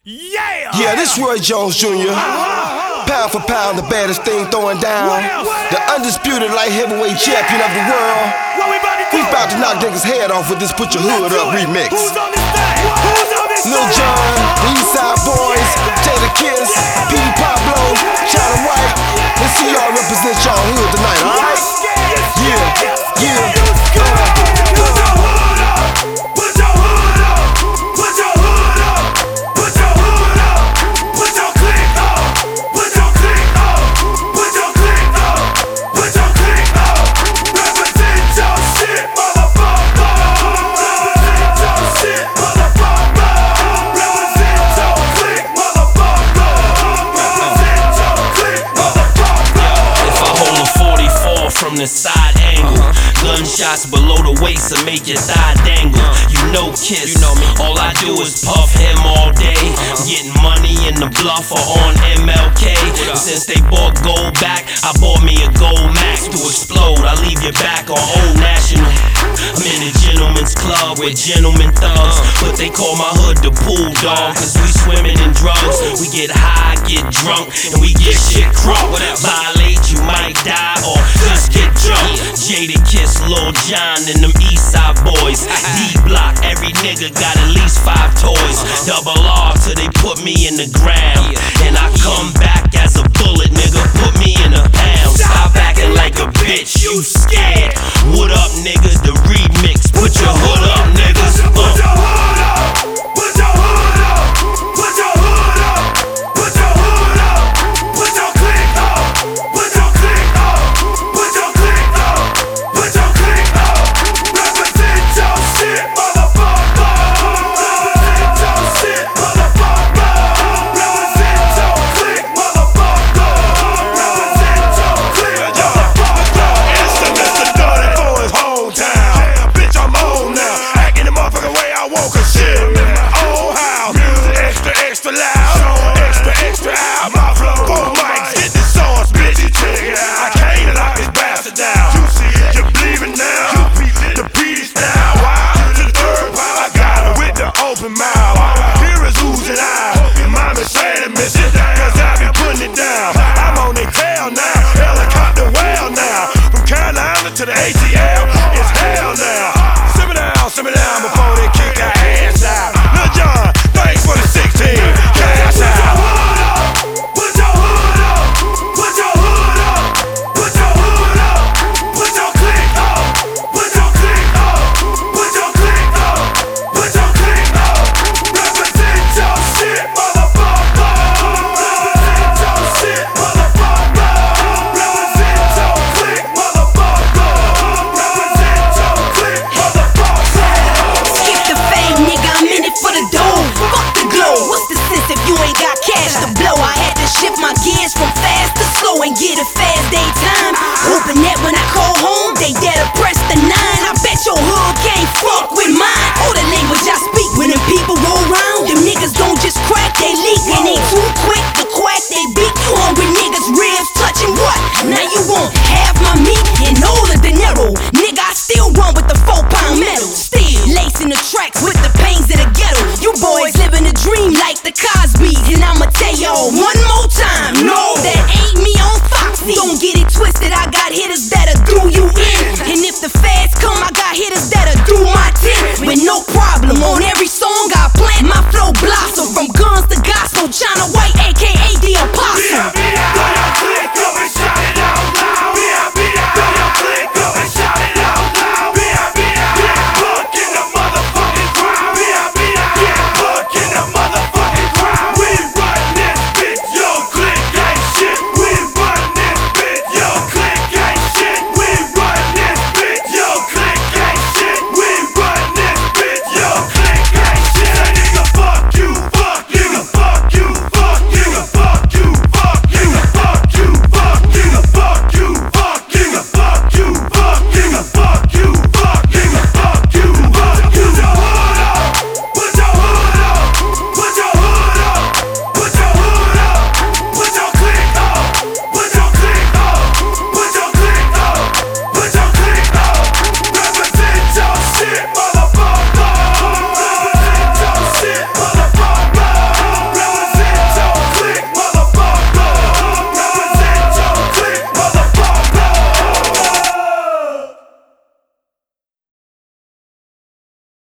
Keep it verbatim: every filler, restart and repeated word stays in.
Yeah! Yeah, this Roy Jones Junior Pound for pound, the baddest thing throwing down. The undisputed light heavyweight champion of the world. We about to knock niggas' head off with this Put Your Hood Up remix. Lil Jon, the Eastside Boys, Jada Kiss, P. Pablo, China White. Let's see y'all represent y'all hood tonight, alright? Yeah, yeah. From the side angle, gunshots below the waist to make your thigh dangle. You know Kiss, you know me. All I do is puff him all day. Getting money in the bluffer on M L K. Since they bought gold back, I bought me a gold Mac to explode. I leave you back on Old National. I'm in a gentleman's club with gentlemen thugs, but they call my hood the pool dog. Cause we swimming in drugs, we get high, get drunk, and we get shit crunk. Violate, you might die or just get drunk. Jada Kiss, Lil Jon, and them Eastside Boys. D-Block, every nigga got at least five toys. Double R till they put me in the ground, and I come back as a bullet, nigga. Put me in a pound. Stop acting like a bitch, you scared. What up, nigga? The remix. Put your hood up, niggas. Uh.